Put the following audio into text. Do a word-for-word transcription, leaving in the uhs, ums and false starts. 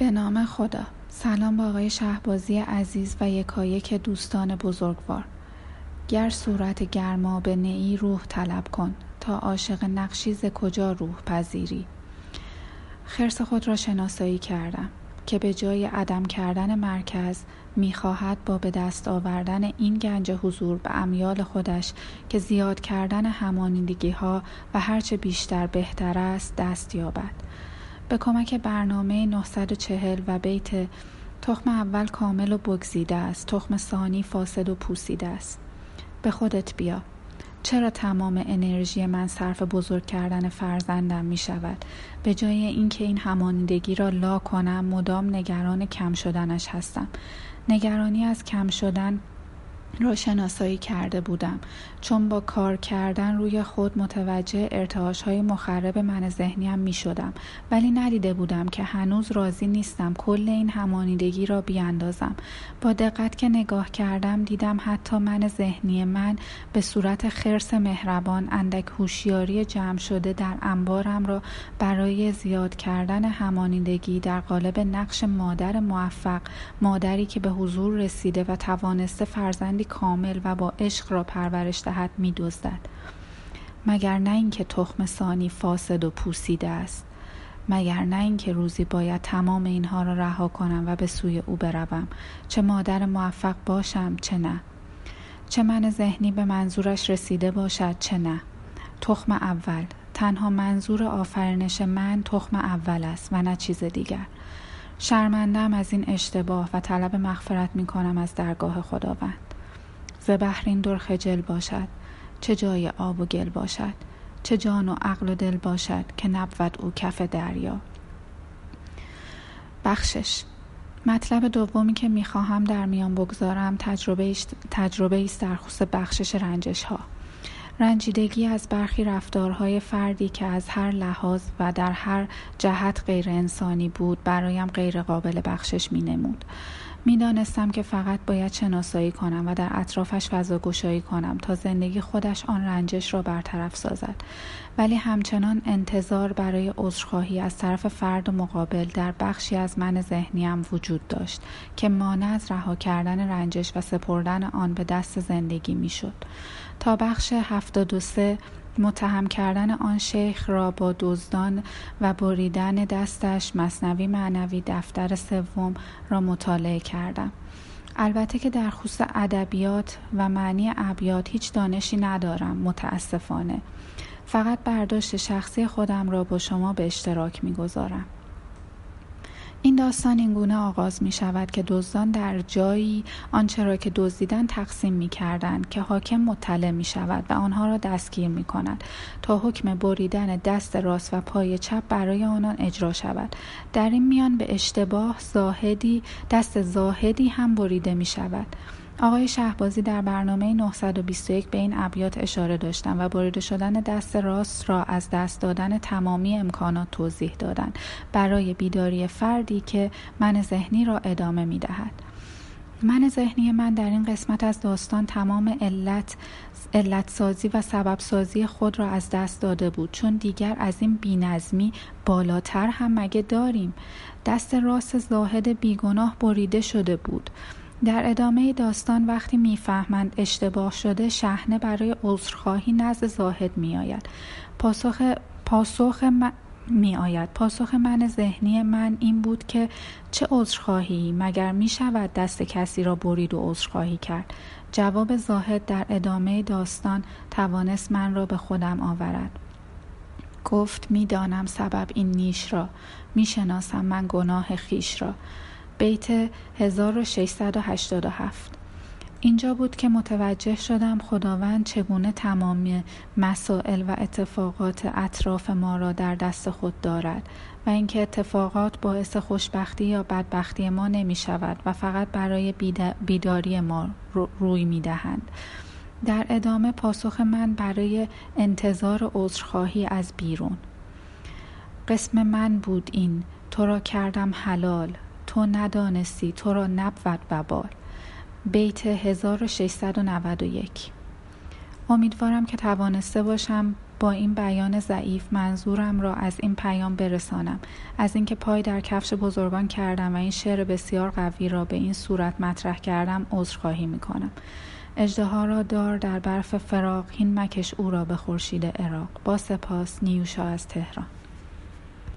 به نام خدا. سلام با آقای شهبازی عزیز و یکایک دوستان بزرگوار. گر صورت گرما به نیی روح طلب کن، تا عاشق نقشی ز کجا روح پذیری. خرس خود را شناسایی کردم که به جای عدم کردن مرکز می‌خواهد با به دست آوردن این گنج حضور به امیال خودش که زیاد کردن همانیدگی‌ها و هرچه بیشتر بهتر است دست یابد. به کمک برنامه نهصد و چهل و بیت تخم اول کامل و بگزیده است، تخم ثانی فاسد و پوسیده است. به خودت بیا. چرا تمام انرژی من صرف بزرگ کردن فرزندم می شود؟ به جای اینکه این همانیدگی را لا کنم مدام نگران کم شدنش هستم. نگرانی از کم شدن را شناسایی کرده بودم، چون با کار کردن روی خود متوجه ارتعاش‌های مخرب من ذهنیم می شدم، ولی ندیده بودم که هنوز راضی نیستم کل این همانیدگی را بیاندازم. با دقت که نگاه کردم دیدم حتی من ذهنی من به صورت خرس مهربان اندک هوشیاری جمع شده در انبارم را برای زیاد کردن همانیدگی در قالب نقش مادر موفق، مادری که به حضور رسیده و توانسته فرزندی کامل و با عشق را پرورش دهد می دزدد. مگر نه اینکه تخم ثانی فاسد و پوسیده است؟ مگر نه اینکه روزی باید تمام اینها را رها کنم و به سوی او بروم، چه مادر موفق باشم چه نه، چه من ذهنی به منظورش رسیده باشد چه نه. تخم اول، تنها منظور آفرینش من تخم اول است و نه چیز دیگر. شرمنده‌ام از این اشتباه و طلب مغفرت می کنم از درگاه خداوند. ز بحر این در خجل باشد، چه جای آب و گل باشد، چه جان و عقل و دل باشد که نبود او کف دریا. بخشش. مطلب دومی که میخواهم در میان بگذارم تجربه تجربه است در خصوص بخشش رنجش ها. رنجیدگی از برخی رفتارهای فردی که از هر لحاظ و در هر جهت غیر انسانی بود برایم غیر قابل بخشش می نمود. می دانستم که فقط باید شناسایی کنم و در اطرافش فضاگشایی کنم تا زندگی خودش آن رنجش را برطرف سازد، ولی همچنان انتظار برای عذرخواهی از طرف فرد مقابل در بخشی از من ذهنیم وجود داشت که مانع از رها کردن رنجش و سپردن آن به دست زندگی می شد. تا بخش هفتاد و سه متهم کردن آن شیخ را با دزدان و بریدن دستش مثنوی معنوی دفتر سوم را مطالعه کردم. البته که در خصوص ادبیات و معنی ابیات هیچ دانشی ندارم متاسفانه. فقط برداشت شخصی خودم را با شما به اشتراک می‌گذارم. این داستان اینگونه آغاز می شود که دزدان در جایی آنچه را که دزدیدن تقسیم می کردند که حاکم مطلع می شود و آنها را دستگیر می کند تا حکم بریدن دست راست و پای چپ برای آنان اجرا شود. در این میان به اشتباه زاهدی دست زاهدی هم بریده می شود. آقای شهبازی در برنامه نهصد و بیست و یک به این ابیات اشاره داشتند و بریده شدن دست راست را از دست دادن تمامی امکانات توضیح دادند برای بیداری فردی که من ذهنی را ادامه می دهد. من ذهنی من در این قسمت از داستان تمام علت علت سازی و سبب سازی خود را از دست داده بود، چون دیگر از این بی‌نظمی بالاتر هم مگه داریم؟ دست راست زاهد بیگناه بریده شده بود. در ادامه داستان وقتی میفهمند اشتباه شده شحنه برای عذرخواهی نزد زاهد می آید. پاسخ پاسخ من می آید. پاسخ من ذهنی من این بود که چه عذرخواهی؟ مگر می شود دست کسی را برید و عذرخواهی کرد؟ جواب زاهد در ادامه داستان توانست من را به خودم آورد. گفت می دانم سبب این نیش را، می شناسم من گناه خیش را. بیت هزار و ششصد و هشتاد و هفت. اینجا بود که متوجه شدم خداوند چگونه تمام مسائل و اتفاقات اطراف ما را در دست خود دارد و اینکه اتفاقات باعث خوشبختی یا بدبختی ما نمی شود و فقط برای بیداری ما روی می دهند. در ادامه پاسخ من برای انتظار عذرخواهی از بیرون. قسم من بود این، تو را کردم حلال، تو ندانستی تو را نبود وبال. بیت هزار و ششصد و نود و یک. امیدوارم که توانسته باشم با این بیان ضعیف منظورم را از این پیام برسانم، از اینکه پای در کفش بزرگان کردم و این شعر بسیار قوی را به این صورت مطرح کردم عذرخواهی میکنم. اژدها را دار در برف فراق، هین مکش او را به خورشید عراق. با سپاس، نیوشا از تهران.